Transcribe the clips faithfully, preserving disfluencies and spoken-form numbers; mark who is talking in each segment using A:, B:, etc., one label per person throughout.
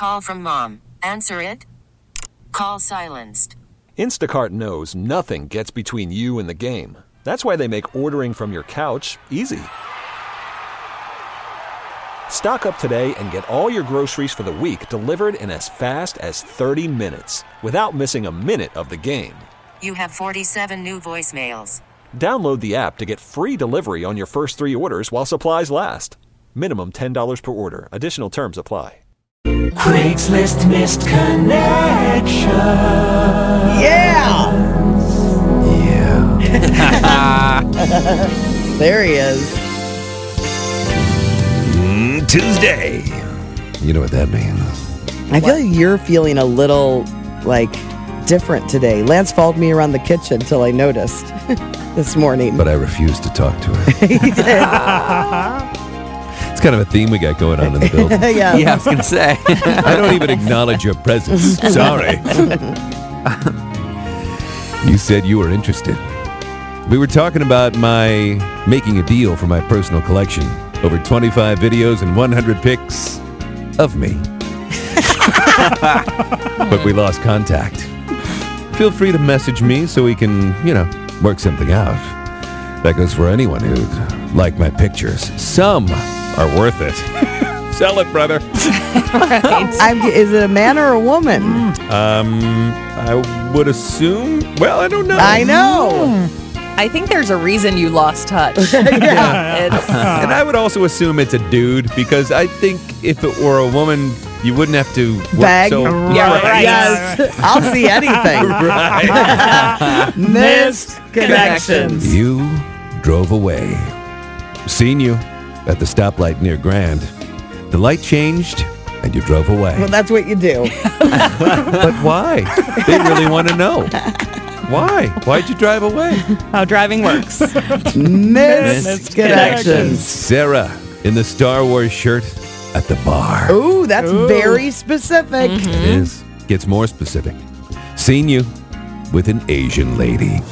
A: call from mom. Answer it. Call silenced.
B: Instacart knows nothing gets between you and the game. That's why they make ordering from your couch easy. Stock up today and get all your groceries for the week delivered in as fast as thirty minutes without missing a minute of the game.
A: You have forty-seven new voicemails.
B: Download the app to get free delivery on your first three orders while supplies last. Minimum ten dollars per order. Additional terms apply.
C: Craigslist missed connection.
D: Yeah!
E: Yeah.
D: There he is.
E: Mm, Tuesday. You know what that means.
D: I feel like you're feeling a little, like, different today. Lance followed me around the kitchen until I noticed this morning.
E: But I refused to talk to her.
D: He did.
E: It's kind of a theme we got going on in the building.
D: Yeah.
F: Yeah, I was going to say.
E: I don't even acknowledge your presence. Sorry. You said you were interested. We were talking about my making a deal for my personal collection. Over twenty-five videos and one hundred pics of me. But we lost contact. Feel free to message me so we can, you know, work something out. That goes for anyone who'd like my pictures. Some are worth it. Sell it, brother.
D: Right. I'm, is it a man or a woman?
E: Um, I would assume. Well, I don't know.
D: I know.
G: I think there's a reason you lost touch.
D: Yeah.
G: It's,
E: And I would also assume it's a dude because I think if it were a woman, you wouldn't have to work
D: Bag.
E: so.
G: Yeah, right.
D: Yes. I'll see anything.
E: Right.
D: Missed connections.
E: You drove away. Seen you at the stoplight near Grand. The light changed and you drove away.
D: Well, that's what you do.
E: But why? They really want to know. Why? Why'd you drive away?
G: how driving works.
D: Missed connections.
E: Sarah in the Star Wars shirt at the bar.
D: Ooh, that's very specific.
E: It is. Gets more specific. Seen you with an Asian lady.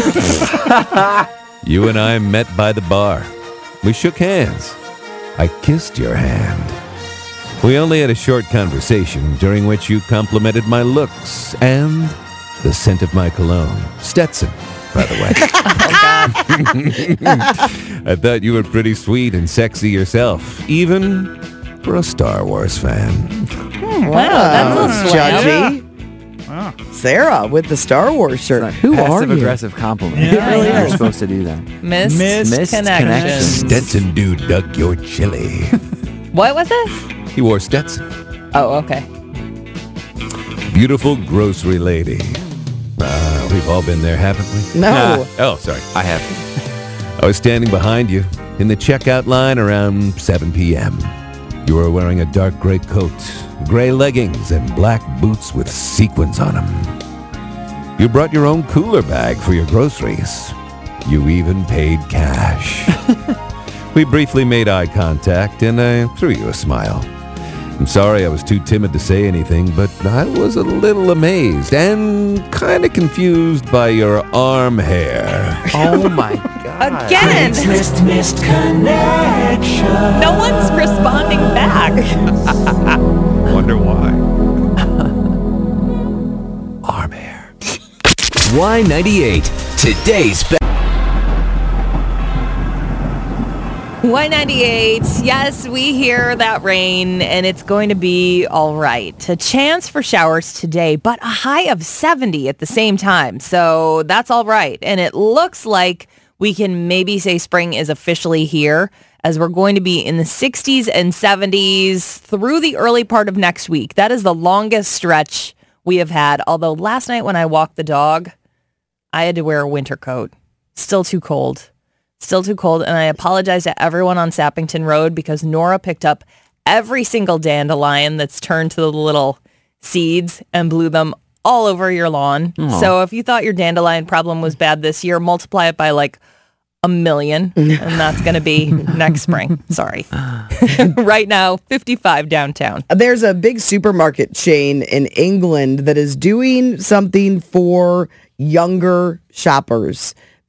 E: You and I met by the bar. We shook hands. I kissed your hand. We only had a short conversation during which you complimented my looks and the scent of my cologne. Stetson, by the way. I thought you were pretty sweet and sexy yourself, even for a Star Wars fan.
G: Wow, that's a slam.
D: Judgy. Sarah with the Star Wars shirt. Who are
F: Passive
D: you?
F: aggressive compliment.
D: It really
F: You're
D: is.
F: supposed to do that.
G: Missed,
F: Missed
G: connections.
E: Stetson dude dug your chili.
G: What was it?
E: He wore Stetson.
G: Oh, okay.
E: Beautiful grocery lady. Uh, we've all been there, haven't we?
D: No.
E: Nah. Oh, sorry.
F: I have.
E: I was standing behind you in the checkout line around seven p.m. You were wearing a dark gray coat, gray leggings, and black boots with sequins on them. You brought your own cooler bag for your groceries. You even paid cash. We briefly made eye contact, and I threw you a smile. I'm sorry I was too timid to say anything, but I was a little amazed and kind of confused by your arm hair.
F: Oh my God.
G: Again,
C: Craigslist missed connection.
G: no one's responding back.
E: Wonder why. Arm hair.
H: Y ninety-eight, today's best.
G: Y ninety-eight, yes, we hear that rain, and it's going to be all right. A chance for showers today, but a high of seventy at the same time. So that's all right. And it looks like we can maybe say spring is officially here, as we're going to be in the sixties and seventies through the early part of next week. That is the longest stretch we have had. Although last night when I walked the dog, I had to wear a winter coat. Still too cold. Still too cold, and I apologize to everyone on Sappington Road because Nora picked up every single dandelion that's turned to the little seeds and blew them all over your lawn.
F: Aww.
G: So if you thought your dandelion problem was bad this year, multiply it by like a million, and that's going to be next spring. Sorry. Right now, fifty-five downtown.
D: There's a big supermarket chain in England that is doing something for younger shoppers,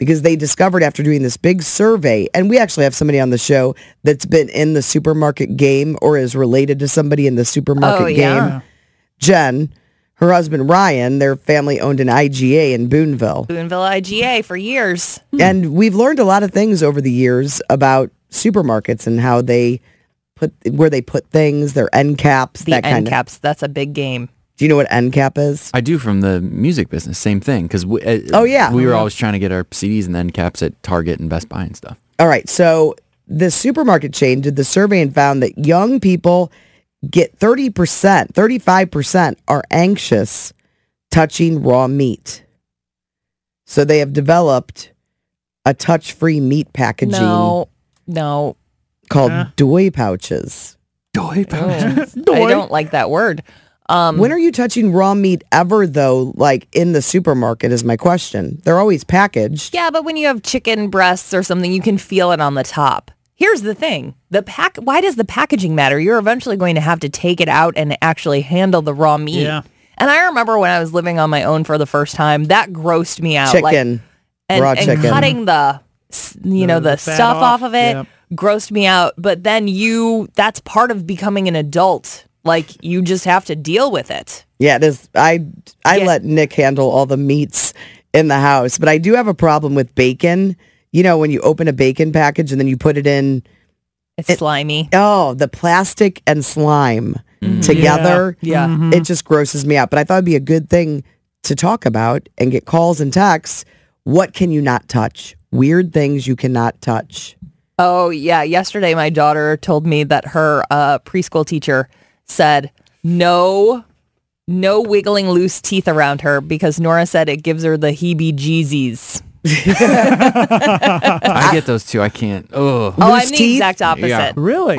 D: because they discovered after doing this big survey, and we actually have somebody on the show that's been in the supermarket game or is related to somebody in the supermarket
G: Oh,
D: game.
G: yeah.
D: Jen, her husband Ryan, their family owned an I G A in Boonville.
G: Boonville I G A for years.
D: And we've learned a lot of things over the years about supermarkets and how they put, where they put things, their end caps,
G: The
D: that kind
G: end
D: of.
G: caps, that's a big game.
D: Do you know what end cap is?
F: I do from the music business. Same thing. Because we, uh,
D: Oh, yeah.
F: we were always trying to get our C Ds and end caps at Target and Best Buy and stuff.
D: All right. So the supermarket chain did the survey and found that young people get thirty percent, thirty-five percent are anxious touching raw meat. So they have developed a touch-free meat packaging
G: No, no.
D: called
I: Huh?
D: Doy pouches.
F: Doy pouches.
G: I don't like that word. Um,
D: When are you touching raw meat ever, though, like in the supermarket is my question. They're always packaged.
G: yeah, but when you have chicken breasts or something, you can feel it on the top. Here's the thing. The pack. Why does the packaging matter? You're eventually going to have to take it out and actually handle the raw meat.
I: Yeah.
G: And I remember when I was living on my own for the first time, that grossed me out.
D: Chicken.
G: Like, and,
D: raw
G: and
D: chicken.
G: cutting the, s- you know,
I: The-
G: the,
I: the fat
G: stuff
I: off.
G: off of it
I: Yep.
G: grossed me out. But then you, that's part of becoming an adult. Like, you just have to deal with it.
D: Yeah, it is. I, I
G: Yeah.
D: let Nick handle all the meats in the house, but I do have a problem with bacon. You know, when you open a bacon package and then you put it in,
G: It's slimy.
D: oh, the plastic and slime
G: Mm-hmm.
D: together,
G: Yeah.
I: Mm-hmm.
D: it just grosses me out. But I thought it'd be a good thing to talk about and get calls and texts. What can you not touch? Weird things you cannot touch.
G: Oh, yeah. Yesterday, my daughter told me that her uh, preschool teacher said no, no wiggling loose teeth around her because Nora said it gives her the heebie-jeezies.
F: I get those too. I can't. Oh.
G: Oh, I'm
D: Loose
G: the
D: teeth?
G: exact opposite.
F: Yeah.
I: Really?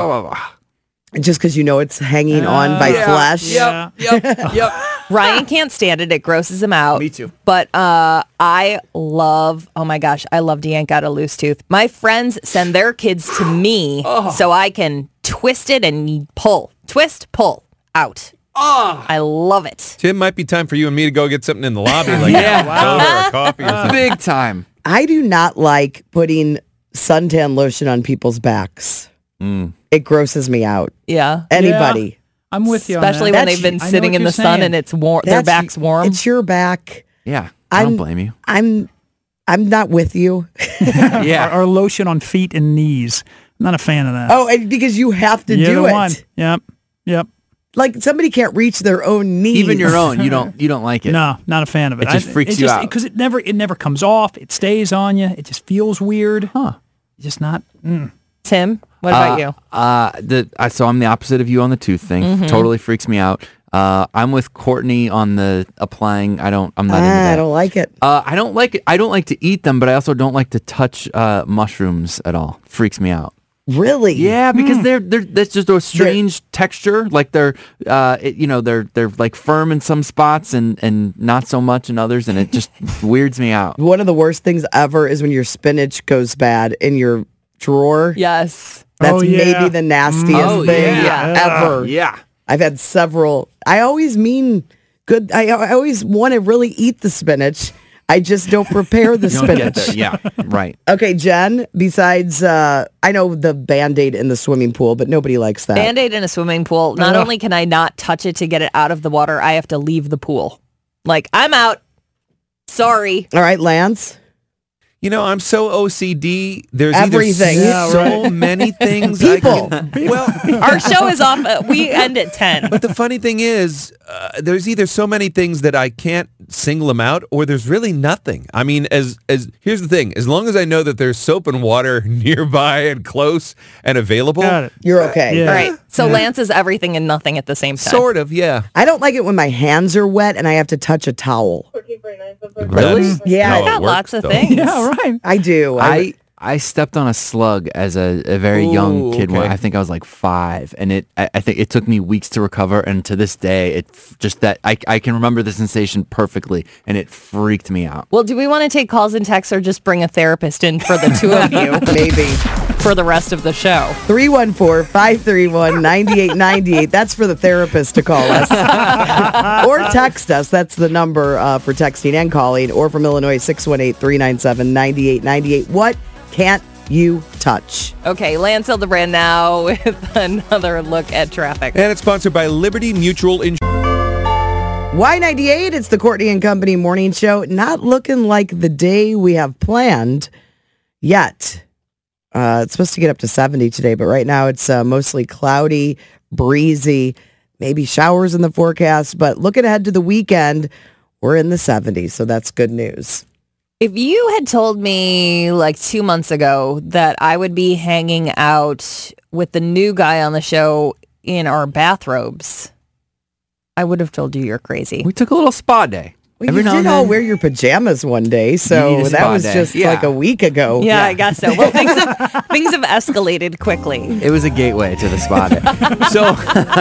D: Just because you know it's hanging on by
I: yeah.
D: flesh.
I: Yeah.
F: Yep. Yep.
G: Ryan can't stand it. It grosses him out.
F: Me too.
G: But uh, I love, oh my gosh, I love to yank out a loose tooth. My friends send their kids to me so I can twist it and pull. Twist, pull, out. Oh. I love it.
E: Tim, might be time for you and me to go get something in the lobby, like
F: Yeah.
E: soda or coffee or something.
F: Big time.
D: I do not like putting suntan lotion on people's backs. It grosses me out.
G: Yeah.
D: Anybody.
I: I'm with you
G: Especially
I: on
G: when
I: that.
G: they've been
I: I know
G: sitting
I: what
G: in
I: you're
G: the sun
I: saying.
G: and it's warm. Their
D: That's-
G: back's warm.
D: It's your back.
F: Yeah. I don't
D: I'm-
F: blame you.
D: I'm I'm not with you.
F: Yeah.
I: Or, or lotion on feet and knees. I'm not a fan of that.
D: Oh, and because you have to
I: You're
D: do
I: the
D: it.
I: one. Yep. Yep.
D: Like somebody can't reach their own knees.
F: Even your own, you don't you don't like it.
I: No, not a fan of it.
F: It just freaks you out.
I: because it never it never comes off. It stays on you. It just feels weird.
F: Huh.
I: Just not. Mm.
G: Tim, what about
F: Uh,
G: you?
F: Uh, the I, so I'm the opposite of you on the tooth thing.
G: Mm-hmm.
F: Totally freaks me out. Uh, I'm with Courtney on the applying. I don't. I'm not into
D: Ah,
F: that.
D: I don't like it.
F: Uh, I don't like it. I don't like to eat them, but I also don't like to touch uh, mushrooms at all. Freaks me out.
D: Really?
F: Yeah, because they're they're that's just a strange texture. Like they're uh, it, you know, they're they're like firm in some spots and and not so much in others, and it just weirds me out.
D: One of the worst things ever is when your spinach goes bad in your drawer.
G: Yes.
D: That's
I: Oh, yeah.
D: maybe the nastiest
F: Oh,
D: thing
F: yeah.
D: ever.
F: Yeah.
D: I've had several. I always mean good. I, I always want to really eat the spinach. I just don't prepare the
F: You don't get
D: spinach.
F: there. Yeah. Right.
D: Okay, Jen, besides, uh, I know the Band-Aid in the swimming pool, but nobody likes that.
G: Band-Aid in a swimming pool. Not
I: Ugh.
G: only can I not touch it to get it out of the water, I have to leave the pool. Like, I'm out. Sorry.
D: All right, Lance.
E: You know, I'm so O C D. There's
D: Everything.
E: either
I: Yeah,
E: so
I: right.
E: many things.
D: People.
E: I can, well,
G: Our show is off. Uh, we end at ten.
E: but the funny thing is, uh, there's either so many things that I can't single them out, or there's really nothing. I mean, as as here's the thing: as long as I know that there's soap and water nearby and close and available,
I: Got it.
D: You're okay.
I: Yeah.
G: All right. So
I: Yeah.
G: Lance is everything and nothing at the same time.
E: sort of, yeah.
D: I don't like it when my hands are wet and I have to touch a towel.
F: Really?
D: Yeah,
E: how
G: I
E: it
G: got
E: works,
G: lots of
E: though.
G: things.
I: Yeah, right.
D: I do. I,
F: I I stepped on a slug as a, a very
E: Ooh,
F: young kid. When
E: okay.
F: I think I was like five, and it. I, I think it took me weeks to recover, and to this day, it f- just that I, I can remember the sensation perfectly, and it freaked me out.
G: Well, do we want to take calls and texts or just bring a therapist in for the two of you?
D: Maybe.
G: For the rest of the show.
D: three one four, five three one, nine eight nine eight. That's for the therapist to call us. Or text us. That's the number uh, for texting and calling. Or from Illinois, six one eight, three nine seven, nine eight nine eight. What can't you touch?
G: Okay, Lance Hildebrand now with another look at traffic.
E: And it's sponsored by Liberty Mutual Insurance.
D: Y ninety-eight, it's the Courtney and Company morning show. Not looking like the day we have planned yet. Uh, it's supposed to get up to seventy today, but right now it's uh, mostly cloudy, breezy, maybe showers in the forecast. But looking ahead to the weekend, we're in the seventies, so that's good news.
G: If you had told me like two months ago that I would be hanging out with the new guy on the show in our bathrobes, I would have told you you're crazy.
F: We took a little spa day.
D: Well,
F: Every
D: you
F: now
D: did
F: and
D: all
F: then.
D: wear your pajamas one day,
F: You
D: so
F: need a
D: that
F: spa
D: was
F: day.
D: just
F: Yeah.
D: like a week ago.
G: Yeah, I guess so. Well, things have, things have escalated quickly.
F: It was a gateway to the spot. So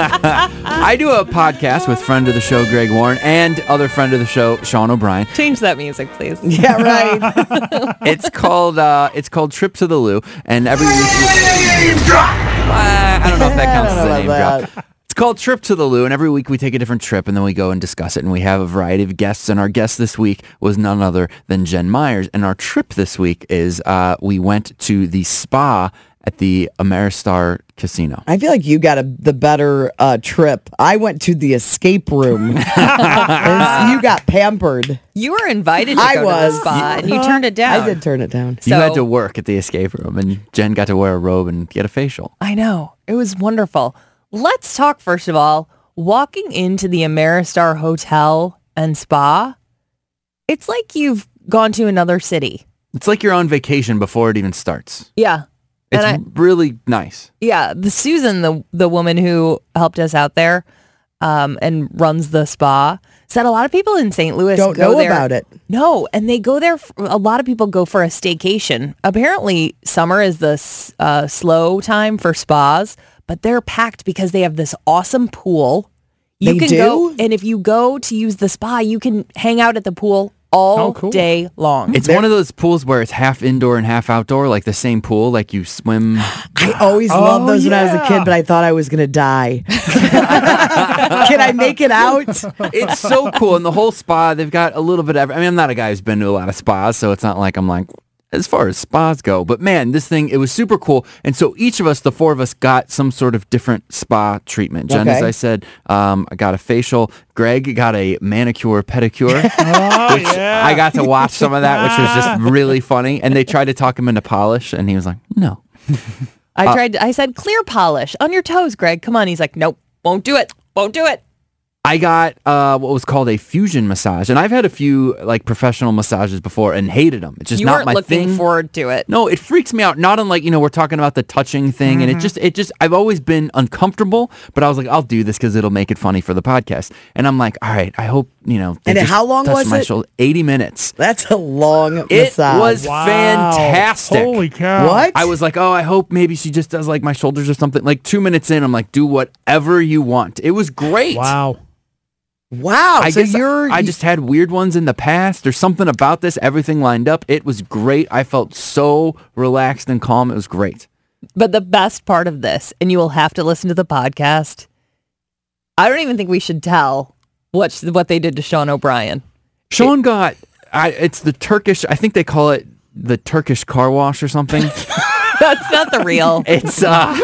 F: I do a podcast with friend of the show, Greg Warren, and other friend of the show, Sean O'Brien.
G: Change that music, please.
D: Yeah, right.
F: It's called uh, it's called Trip to the Loo, and every week we, uh, I don't know if that counts
D: I
F: as
D: don't
F: a
D: know
F: name
D: about
F: drop. It's called Trip to the Loo, and every week we take a different trip, and then we go and discuss it, and we have a variety of guests, and our guest this week was none other than Jen Myers, and our trip this week is uh, we went to the spa at the Ameristar Casino.
D: I feel like you got a, the better uh, trip. I went to the escape room. And you got pampered.
G: You were invited to
D: I
G: go
D: was.
G: to the spa, and you turned it down.
D: I did turn it down.
F: You had to work at the escape room, and Jen got to wear a robe and get a facial.
G: I know. It was wonderful. Let's talk, first of all, walking into the Ameristar Hotel and Spa. It's like you've gone to another city.
F: It's like you're on vacation before it even starts.
G: Yeah.
F: It's
G: And I,
F: really nice.
G: yeah, the Susan, the the woman who helped us out there um, and runs the spa, said a lot of people in Saint Louis
D: Don't
G: go
D: know
G: there.
D: about it.
G: No, and they go there. For, a lot of people go for a staycation. Apparently, summer is the s- uh, slow time for spas, but they're packed because they have this awesome pool. You
D: They
G: can
D: do?
G: go, and if you go to use the spa, you can hang out at the pool all
I: Oh, cool.
G: day long.
F: It's one of those pools where it's half indoor and half outdoor, like the same pool, like you swim.
D: I always
I: Oh,
D: loved those when I was a
I: yeah.
D: kid, but I thought I was going to die. Can I make it out?
F: It's so cool. And the whole spa, they've got a little bit of, I mean, I'm not a guy who's been to a lot of spas, so it's not like I'm like, as far as spas go. But man, this thing, it was super cool. And so each of us, the four of us, got some sort of different spa treatment. Jen,
D: Okay.
F: as I said, um, I got a facial. Greg got a manicure, pedicure.
I: Oh,
F: which
I: yeah.
F: I got to watch some of that, which was just really funny. And they tried to talk him into polish, and he was like, no.
G: I
F: Uh,
G: tried. I said clear polish on your toes, Greg. Come on. He's like, nope, won't do it. Won't do it.
F: I got uh, what was called a fusion massage, and I've had a few like professional massages before and hated them. It's just
G: You
F: not
G: weren't
F: my
G: looking
F: thing.
G: forward to it.
F: No, it freaks me out. Not unlike, you know, we're talking about the touching thing, and it just, it just, I've always been uncomfortable, but I was like, I'll do this because it'll make it funny for the podcast. And I'm like, all right, I hope, you know. they
D: And
F: just
D: how long
F: touch
D: was
F: my
D: it?
F: shoulder. eighty minutes.
D: That's a long
F: It
D: massage.
F: was
I: Wow.
F: fantastic.
I: Holy cow.
D: What?
F: I was like, oh, I hope maybe she just does like my shoulders or something. Like two minutes in, I'm like, do whatever you want. It was great.
I: Wow.
D: Wow.
F: I
D: so
F: guess
D: you're.
F: I just had weird ones in the past. There's something about this. Everything lined up. It was great. I felt so relaxed and calm. It was great.
G: But the best part of this, and you will have to listen to the podcast, I don't even think we should tell what what they did to Sean O'Brien.
F: Sean got, I, it's the Turkish, I think they call it the Turkish car wash or something.
G: That's not the real.
F: It's, uh,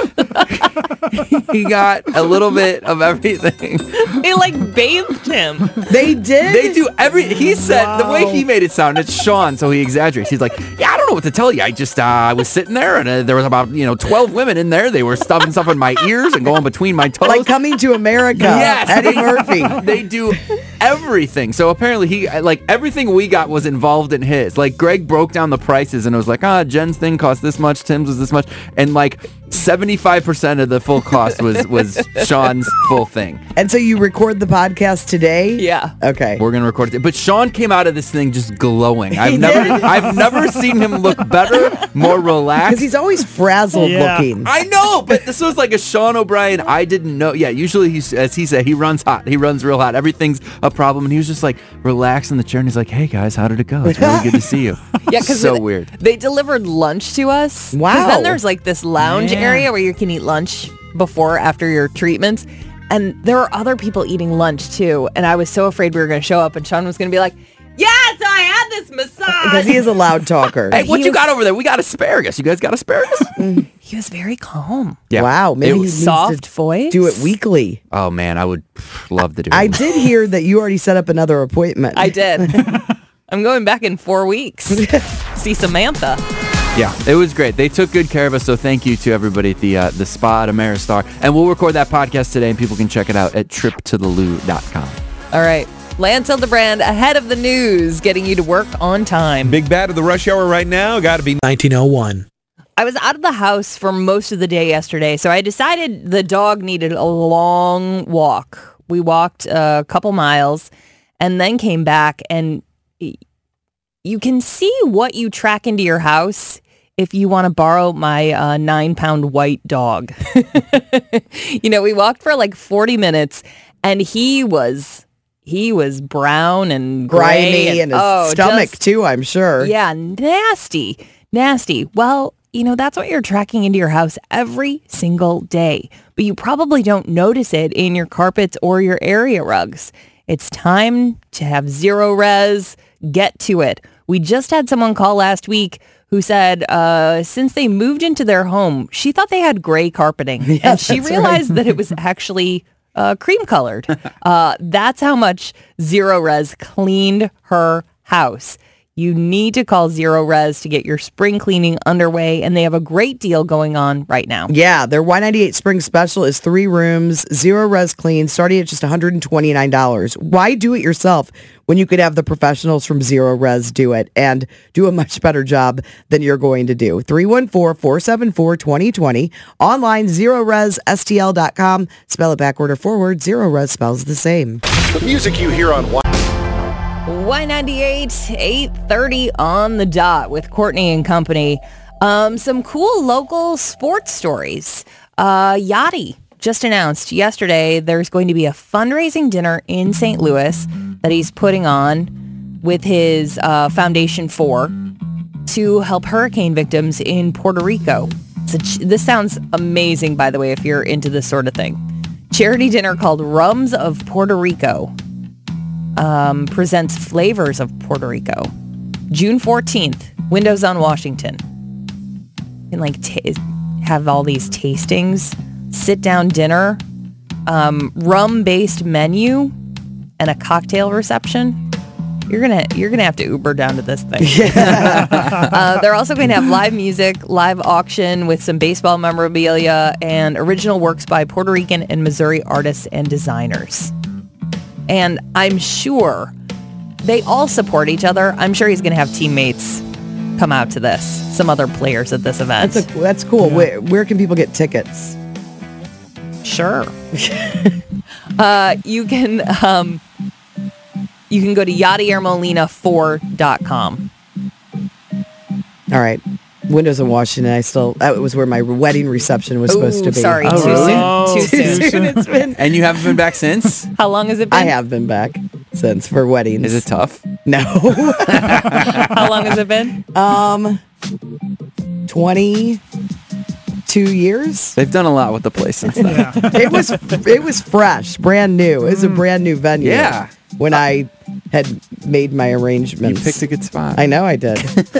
F: he got a little bit of everything.
G: They like bathed him.
D: They did?
F: They do every, he said, the way he made it sound, it's Sean, so he exaggerates. He's like, yeah, I don't know what to tell you. I just, uh, I was sitting there and uh, there was about, you know, twelve women in there. They were stuffing stuff in my ears and going between my toes.
D: Like Coming to America.
F: Yes,
D: Eddie
F: they-
D: Murphy.
F: They do everything. So apparently he, like, everything we got was involved in his. Like, Greg broke down the prices and it was like, ah, Jen's thing cost this much, Tim's was this much. And like seventy-five percent of the full cost was, was Sean's full thing.
D: And so you record the podcast today?
G: Yeah.
D: Okay.
F: We're going to record it. But Sean came out of this thing just glowing. I've never I've never seen him look better, more relaxed.
D: Because he's always frazzled
I: Yeah.
D: looking.
F: I know, but this was like a Sean O'Brien. I didn't know. Yeah, usually he's, as he said, he runs hot. He runs real hot. Everything's a problem. And he was just like relaxed in the chair and he's like, hey guys, how did it go? It's really good to see you.
G: Yeah, because
F: so
G: they,
F: weird.
G: They delivered lunch to us. 'Cause
D: Wow.
G: then there's like this lounge
I: Yeah.
G: area where you can eat lunch before, after your treatments. And there are other people eating lunch too. And I was so afraid we were going to show up and Sean was going to be like, yeah, so I had this massage.
D: Because he is a loud talker.
F: Hey, what
G: he
F: you
G: was-
F: got over there? We got asparagus. You guys got asparagus?
G: He was very calm.
F: Yeah.
D: Wow. Maybe
F: It
D: he
F: was
D: needs
G: soft
D: to
G: voice.
D: do it weekly.
F: Oh man, I would love to do it.
D: I did hear that you already set up another appointment.
G: I did. I'm going back in four weeks. See Samantha.
F: Yeah, it was great. They took good care of us, so thank you to everybody at the uh, the spa at Ameristar. And we'll record that podcast today, and people can check it out at trip to the loo dot com.
G: All right. Lance Hildebrand ahead of the news, getting you to work on time.
E: Big bad of the rush hour right now. Got to be
I: nineteen oh one.
G: I was out of the house for most of the day yesterday, so I decided the dog needed a long walk. We walked a couple miles and then came back, and you can see what you track into your house if you want to borrow my uh, nine-pound white dog. You know, we walked for like forty minutes, and he was he was brown and gray
D: Grimy and his
G: oh,
D: stomach,
G: just-
D: too, I'm sure.
G: Yeah, nasty, nasty. Well, you know, that's what you're tracking into your house every single day, but you probably don't notice it in your carpets or your area rugs. It's time to have zero res. Get to it. We just had someone call last week who said uh, since they moved into their home, she thought they had gray carpeting,
D: Yeah,
G: and she
D: that's
G: realized
D: right.
G: that it was actually uh, cream colored. Uh, that's how much Zero Res cleaned her house. You need to call Zero Res to get your spring cleaning underway, and they have a great deal going on right now.
D: Yeah, their Y ninety-eight Spring Special is three rooms, zero res clean, starting at just one hundred twenty-nine dollars. Why do it yourself when you could have the professionals from Zero Res do it and do a much better job than you're going to do? three one four, four seven four, two zero two zero. Online, zero res s t l dot com. Spell it backward or forward. Zero Res spells the same.
J: The music you hear on Y.
G: Y ninety-eight, eight thirty on the dot with Courtney and company. Um, some cool local sports stories. Uh, Yachty just announced yesterday there's going to be a fundraising dinner in Saint Louis that he's putting on with his uh, Foundation for to help hurricane victims in Puerto Rico. So ch- this sounds amazing, by the way, if you're into this sort of thing. Charity dinner called Rums of Puerto Rico. Um, presents Flavors of Puerto Rico. June fourteenth, Windows on Washington. You can like t- have all these tastings, sit down dinner, um, rum based menu, and a cocktail reception. You're gonna you're gonna have to Uber down to this thing. uh, they're also going to have live music, live auction with some baseball memorabilia, and original works by Puerto Rican and Missouri artists and designers. And I'm sure they all support each other. I'm sure he's going to have teammates come out to this, some other players at this event.
D: That's, a, that's cool. Where, where can people get tickets?
G: Sure. uh, you can um, you can go to yadier molina four dot com.
D: All right. Windows in Washington. I still, that was where my wedding reception was supposed to
G: Ooh,
D: be.
G: sorry,
F: Oh,
G: too
F: really?
G: soon. Too
D: Too
G: soon.
D: soon it's been.
F: And you haven't been back since?
G: How long has it been?
D: I have been back since for weddings.
F: Is it tough?
D: No.
G: How long has it been?
D: um, twenty-two years.
F: They've done a lot with the place since then.
I: Yeah.
D: It was it was fresh, brand new. It was a brand new venue.
F: Yeah.
D: When I had made my
F: You
D: arrangements.
F: picked a good spot.
D: I know I did.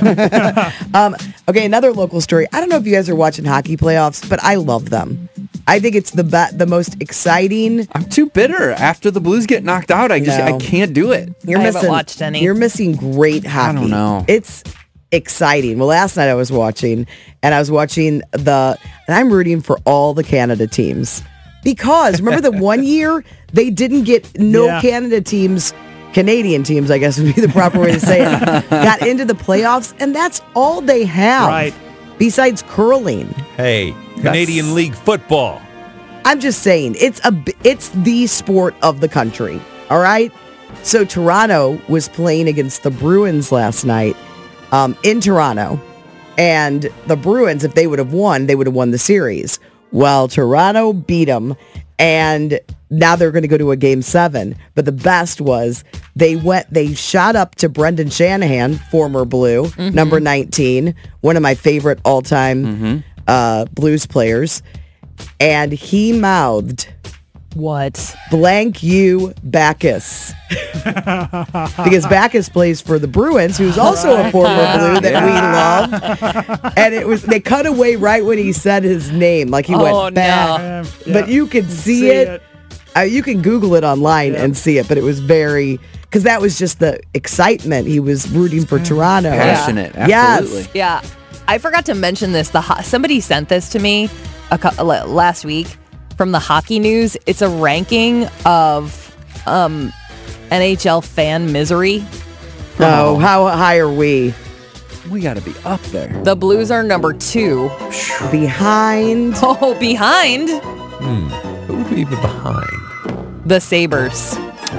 D: um, okay, another local story. I don't know if you guys are watching hockey playoffs, but I love them. I think it's the be- the most exciting.
F: I'm too bitter. After the Blues get knocked out, I just
D: No.
F: I can't do it.
D: You're
G: I haven't
D: missing,
G: watched any.
D: You're missing great hockey.
F: don't know.
D: It's exciting. Well, last night I was watching, and I was watching the, and I'm rooting for all the Canada teams. Because remember the one year they didn't get no
I: Yeah.
D: Canada teams, Canadian teams, I guess would be the proper way to say it, got into the playoffs, and that's all they have.
I: Right.
D: Besides curling.
E: Hey, Canadian League football.
D: I'm just saying, it's a b- it's the sport of the country. All right. So Toronto was playing against the Bruins last night um, in Toronto, and the Bruins, if they would have won, they would have won the series. Well, Toronto beat them, and now they're going to go to a game seven. But the best was they went, they shot up to Brendan Shanahan, former Blue, mm-hmm. number nineteen, one of my favorite all-time mm-hmm. uh, Blues players. And he mouthed,
G: "What?
D: Blank you, Bacchus." Because Bacchus plays for the Bruins, who's also a former Blue that we love. And it was, they cut away right when he said his name, like he
G: Oh,
D: went back.
G: no.
I: Yeah.
D: But you could see,
I: See
D: it.
I: it.
D: Uh, you can Google it online
I: Yeah.
D: and see it, but it was very, because that was just the excitement. He was rooting for Toronto.
F: Passionate,
D: Yes.
F: absolutely.
G: Yeah, I forgot to mention this. The ho- somebody sent this to me a co- la- last week from the Hockey News. It's a ranking of um, N H L fan misery.
D: Oh, how high are we?
F: We got to be up there.
G: The Blues are number two.
D: Behind.
G: Oh, behind
E: Who would be behind?
G: the Sabres.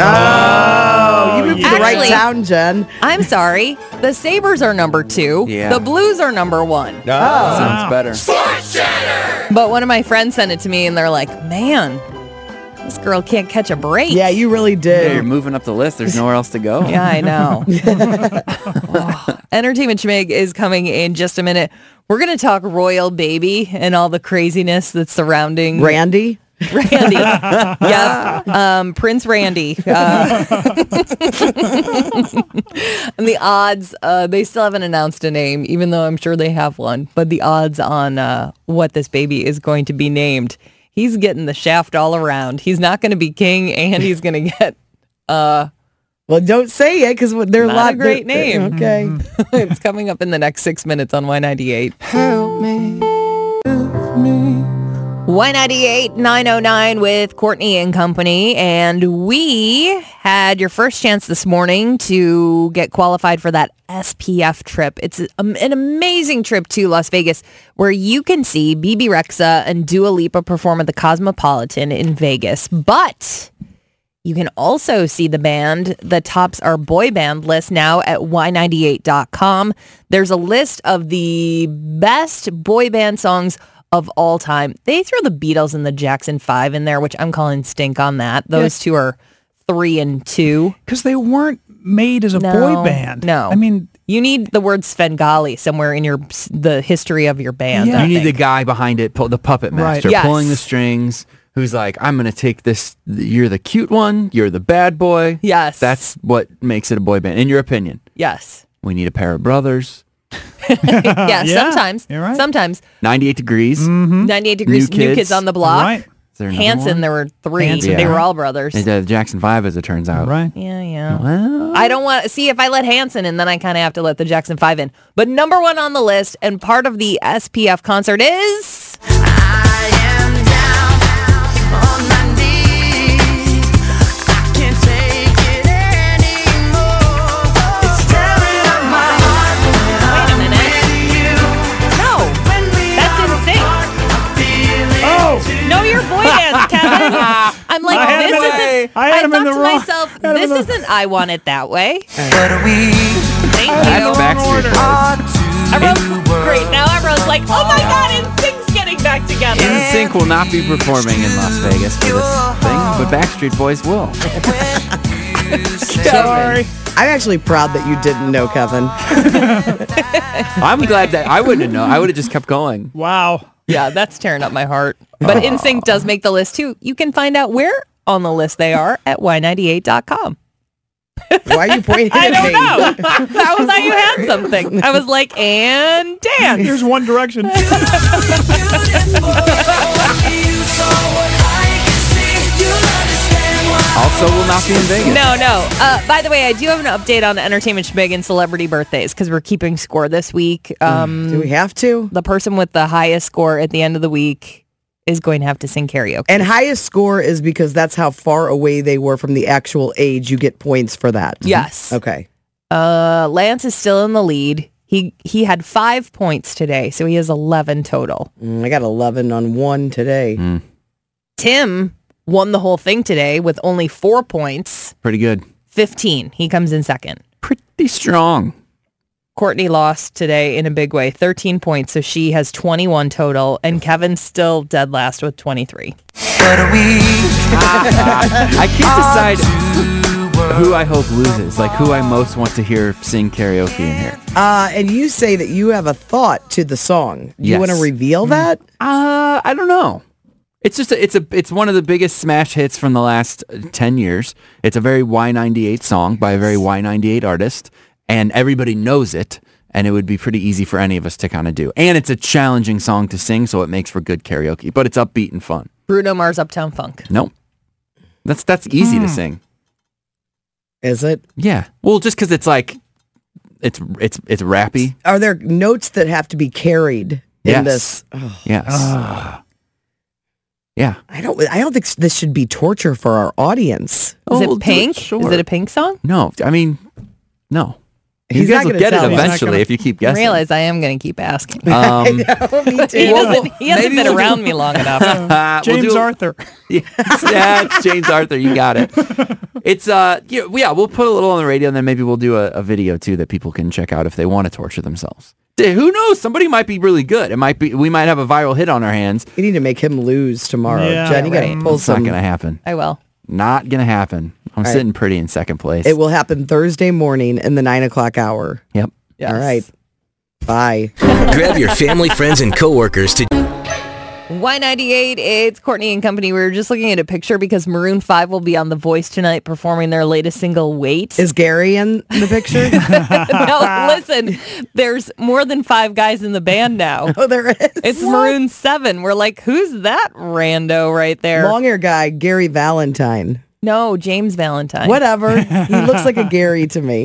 D: Oh, you moved to the right
G: Actually-
D: town, Jen.
G: I'm sorry. The Sabres are number two.
F: Yeah.
G: The Blues are number one.
E: Oh.
F: Sounds better.
G: But one of my friends sent it to me, and they're like, man, this girl can't catch a break.
D: Yeah, you really
F: Yeah, you're
D: did.
F: moving up the list. There's nowhere else to go.
G: Yeah, I know. Oh, Entertainment Schmig is coming in just a minute. We're going to talk Royal Baby and all the craziness that's surrounding
D: Randy?
G: Randy. Yep. Um, Prince Randy. Uh, and the odds, uh, they still haven't announced a name, even though I'm sure they have one. But the odds on uh, what this baby is going to be named, he's getting the shaft all around. He's not going to be king, and he's going to get uh,
D: Well, don't say it because they're
G: Not
D: a lot
G: a great
D: they're-
G: name.
D: Okay.
G: it's coming up in the next six minutes on Y ninety-eight.
C: Help me, help me.
G: Y ninety-eight nine oh nine with Courtney and Company, and we had your first chance this morning to get qualified for that S P F trip. It's a, an amazing trip to Las Vegas where you can see B B Rexha and Dua Lipa perform at the Cosmopolitan in Vegas, but you can also see the band that tops our boy band list now at Y ninety-eight dot com. There's a list of the best boy band songs of all time. They throw the Beatles and the Jackson five in there, which I'm calling stink on that. Those two are three and two.
I: Because they weren't made as a
G: No,
I: boy band.
G: no.
I: I mean,
G: You need the word Svengali somewhere in your the history of your band.
I: Yeah.
G: I
F: You need the
G: think.
F: guy behind it, pull, the puppet
I: Right.
F: master,
G: Yes.
F: pulling the strings, who's like, I'm going to take this, you're the cute one, you're the bad boy.
G: Yes.
F: That's what makes it a boy band, in your opinion.
G: Yes.
F: We need a pair of brothers.
G: yeah,
I: Yeah,
G: sometimes.
I: you're right.
G: Sometimes.
F: ninety-eight degrees.
G: ninety-eight degrees,
F: New
G: new kids,
F: Kids.
G: on the block.
I: right.
F: Is there another
G: Hanson,
F: one?
G: there were three.
I: Hanson.
G: They
F: Yeah.
G: were all brothers.
F: And, uh, Jackson five, as it turns out.
I: Right.
G: Yeah, yeah.
F: Well,
G: I don't want see if I let Hanson in, then I kind of have to let the Jackson five in. But number one on the list and part of the S P F concert is
C: I am down on my knees. I can't take it anymore. It's tearing up my heart when
G: Wait a
C: I'm
G: minute.
C: with you.
G: No.
C: When we
G: That's
C: are
G: in sync.
C: apart, I'm feeling
I: Oh.
C: too.
G: Know your boy bands, Kevin. I'm like,
I: I had
G: this
I: him in the-
G: isn't.
I: I had him
G: thought
I: in the
G: to
I: wrong-
G: myself,
I: I had him
G: this
I: in the-
G: isn't I Want It That Way.
C: But we
G: Thank
F: that's
G: you.
F: Backstreet Boys.
C: are two
G: Everyone's
C: worlds
G: great. Now everyone's like, oh my God, NSYNC's getting back together.
F: N Sync will not be performing in Las Vegas for this thing, but Backstreet Boys will.
I: Sorry.
D: I'm actually proud that you didn't know, Kevin.
F: I'm glad that I wouldn't know. I would have just kept going.
I: Wow.
G: Yeah, that's tearing up my heart. But NSYNC does make the list too. You can find out where on the list they are at Y ninety-eight dot com.
D: Why are you pointing
G: I
D: at
G: don't
D: me?
G: know. I was thought you had something. I was like, and dance.
I: Here's One Direction.
F: Also will not be in Vegas.
G: No, no. Uh, by the way, I do have an update on Entertainment Schmig and celebrity birthdays because we're keeping score this week. Um,
D: Do we have to?
G: the person with the highest score at the end of the week is going to have to sing karaoke.
D: And highest score is because that's how far away they were from the actual age. You get points for that.
G: Yes.
D: Okay.
G: Uh, Lance is still in the lead. He he had five points today, so he has eleven total.
D: Mm, I got eleven on one today.
F: Mm.
G: Tim won the whole thing today with only four points.
F: Pretty good.
G: fifteen. He comes in second.
F: Pretty strong.
G: Courtney lost today in a big way, thirteen points, so she has twenty-one total, and Kevin's still dead last with twenty-three.
F: I can't decide who I hope loses, like who I most want to hear sing karaoke in here.
D: Uh, and you say that you have a thought to the song. Do you
F: Yes.
D: want to reveal that?
F: Uh, I don't know. It's just a, it's a it's one of the biggest smash hits from the last uh, ten years. It's a very Y ninety-eight song by a very Y ninety-eight artist, and everybody knows it, and it would be pretty easy for any of us to kind of do. And it's a challenging song to sing, so it makes for good karaoke, but it's upbeat and fun.
G: Bruno Mars, Uptown Funk.
F: Nope. That's that's easy to sing.
D: Is it?
F: Yeah. Well, just because it's like it's it's it's rappy.
D: Are there notes that have to be carried in
F: Yes.
D: this? Oh,
F: Yes. Yeah.
D: I don't. I don't think this should be torture for our audience.
G: Is
F: Oh, we'll
G: it
F: do it,
G: Pink?
F: sure.
G: Is it a Pink song?
F: No, I mean, no. You
D: He's
F: guys
D: not
F: will
D: gonna
F: get it
D: tell us.
I: He's not
F: eventually
I: gonna-
F: if you keep
G: I
F: guessing.
G: realize I am going to keep asking.
F: Um,
D: I know, me too.
G: He,
F: well,
G: doesn't, he hasn't
F: maybe
G: been
F: we'll do-
G: around me long enough.
F: uh, we'll
I: James
F: do-
I: Arthur.
F: Yes, yeah, it's James Arthur. You got it. It's uh, yeah, yeah, we'll put a little on the radio, and then maybe we'll do a, a video too that people can check out if they want to torture themselves. D- Who knows? Somebody might be really good. It might be. We might have a viral hit on our hands.
D: We need to make him lose tomorrow.
I: Yeah,
D: Jen, you got to
G: right.
D: pull
F: It's not
D: some.
F: gonna happen.
G: I will.
F: Not gonna happen. I'm
D: right.
F: sitting pretty in second place.
D: It will happen Thursday morning in the nine o'clock hour.
F: Yep.
G: Yes.
D: All right. Bye.
H: Grab your family, friends, and coworkers to
G: Y ninety-eight, it's Courtney and Company. We were just looking at a picture because Maroon five will be on The Voice tonight performing their latest single, Wait.
D: Is Gary in the picture?
G: No, listen, there's more than five guys in the band now.
D: Oh, there is.
G: It's Maroon seven. We're like, who's that rando right there?
D: Long hair guy, Gary Valentine.
G: No, James Valentine.
D: Whatever. He looks like a Gary to me.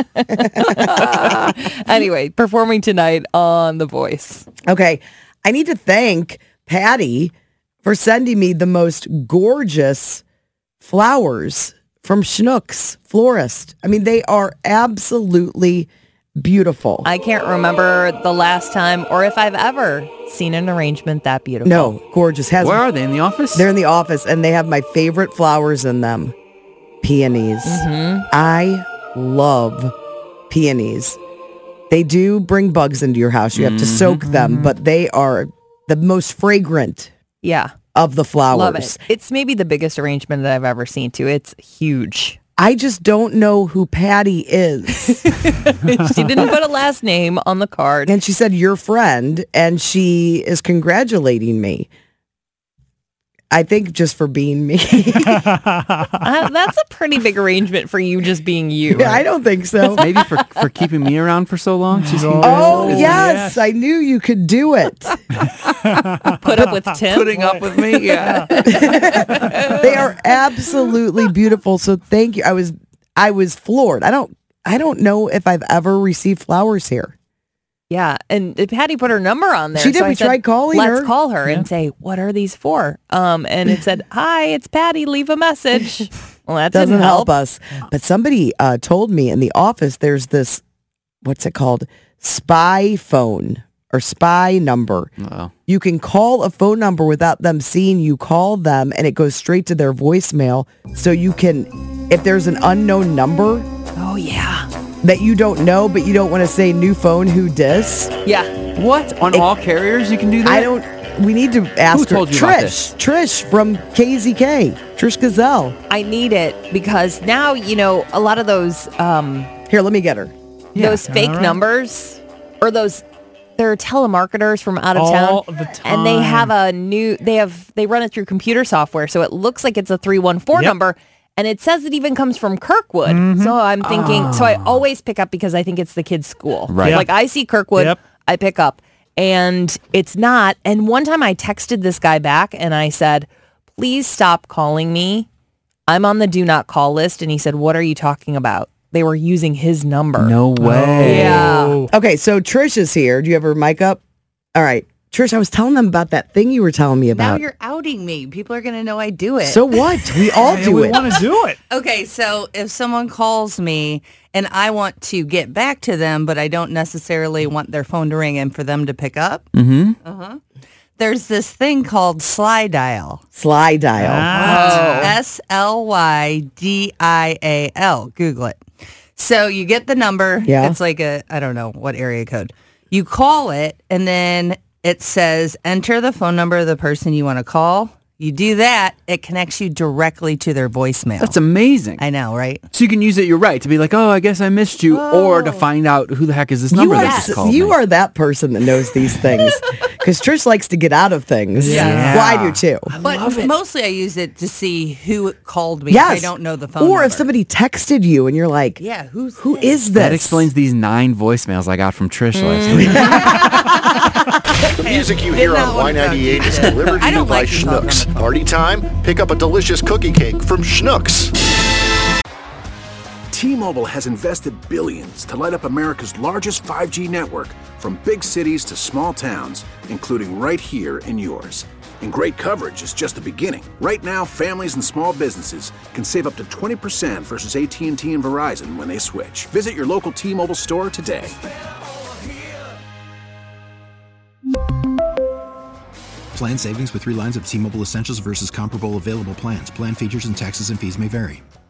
G: Anyway, performing tonight on The Voice.
D: Okay. I need to thank Patty for sending me the most gorgeous flowers from Schnucks Florist. I mean, they are absolutely beautiful.
G: I can't remember the last time or if I've ever seen an arrangement that beautiful.
D: no, gorgeous. Has
F: Where are they in the office?
D: They're in the office, and they have my favorite flowers in them. Peonies. I love peonies. They do bring bugs into your house. You have to soak them, but they are the most fragrant
G: Yeah.
D: of the flowers.
G: Love it. It's maybe the biggest arrangement that I've ever seen, too. It's huge.
D: I just don't know who Patty is.
G: She didn't put a last name on the card.
D: And she said, your friend, and she is congratulating me. I think just for being me.
G: Uh, that's a pretty big arrangement for you just being you.
D: I don't think so.
F: Maybe for, for keeping me around for so long. She's
D: Oh,
I: Oh,
D: yes.
I: yes.
D: I knew you could do it.
G: Put up with Tim.
F: putting up with me. Yeah.
D: They are absolutely beautiful. So thank you. I was I was floored. I don't I don't know if I've ever received flowers here.
G: Yeah, and Patty put her number on there.
D: She did.
G: So I
D: We
G: said,
D: tried calling
G: Let's
D: her.
G: call her and say, what are these for? Um, and it said, hi, it's Patty. Leave a message. Well, that
D: Doesn't
G: didn't
D: help
G: help.
D: us. But somebody uh, told me in the office there's this, what's it called? Spy phone or spy number.
F: Uh-oh.
D: You can call a phone number without them seeing you call them, and it goes straight to their voicemail. So you can, if there's an unknown number
G: Oh, yeah.
D: that you don't know, but you don't want to say new phone, who dis?
G: Yeah.
F: What? On all carriers you can do that?
D: I don't. We need to ask
F: Who told
D: her.
F: you about
D: Trish. Trish from K Z K. Trish Gazelle.
G: I need it because now, you know, a lot of those um,
D: Here, let me get her.
F: Yeah.
G: those fake
I: All right.
G: numbers or those they're telemarketers from out of
I: All
G: town
I: the
G: and they have
I: time.
G: a new they have they run it through computer software so it looks like it's a three one four
I: Yep.
G: number and it says it even comes from Kirkwood.
I: Mm-hmm.
G: So I'm thinking so I always pick up because I think it's the kid's school.
F: Right.
I: Yep.
G: Like I see Kirkwood,
I: Yep.
G: I pick up and it's not. And one time I texted this guy back and I said, "Please stop calling me. I'm on the do not call list." And he said, "What are you talking about?" They were using his number.
F: No way.
G: Yeah.
D: Okay, so Trish is here. Do you have her mic up? All right. Trish, I was telling them about that thing you were telling me
K: Now
D: about.
K: you're outing me. People are going to know I do it.
D: So what? We all do
I: we
D: it.
I: want to do it.
K: Okay, so if someone calls me and I want to get back to them, but I don't necessarily want their phone to ring and for them to pick up,
F: Mm-hmm.
K: uh-huh. There's this thing called Sly Dial.
D: Sly dial.
I: Ah.
K: S L Y D I A L. Google it. So you get the number.
D: Yeah.
K: It's like a, I don't know what area code. You call it, and then it says, enter the phone number of the person you want to call. You do that, it connects you directly to their voicemail.
F: That's amazing.
K: I know, right?
F: So you can use it, you're right, to be like, oh, I guess I missed you, or to find out who the heck is this number
D: You, are,
F: that just called
D: you
F: me.
D: are that person that knows these things. Because Trish likes to get out of things.
F: Yeah.
D: Well, I do too.
K: But mostly I use it to see who called me.
D: Yes.
K: I don't know the phone
D: Or
K: number.
D: if somebody texted you and you're like,
K: Yeah, who's
D: who
K: this?
D: is this?
F: That explains these nine voicemails I got from Trish last
K: Mm.
F: week.
J: The music you
K: Did
J: hear
K: not
J: on
K: want
J: Y
K: to
J: ninety-eight
K: talk
J: is
K: to you.
J: delivered to
K: I
J: you
K: don't
J: by
K: like to talk on the
J: Schnucks.
K: phone.
J: Party time? Pick up a delicious cookie cake from Schnucks.
L: T-Mobile has invested billions to light up America's largest five G network, from big cities to small towns, including right here in yours. And great coverage is just the beginning. Right now, families and small businesses can save up to twenty percent versus A T and T and Verizon when they switch. Visit your local T-Mobile store today.
M: Plan savings with three lines of T-Mobile Essentials versus comparable available plans. Plan features and taxes and fees may vary.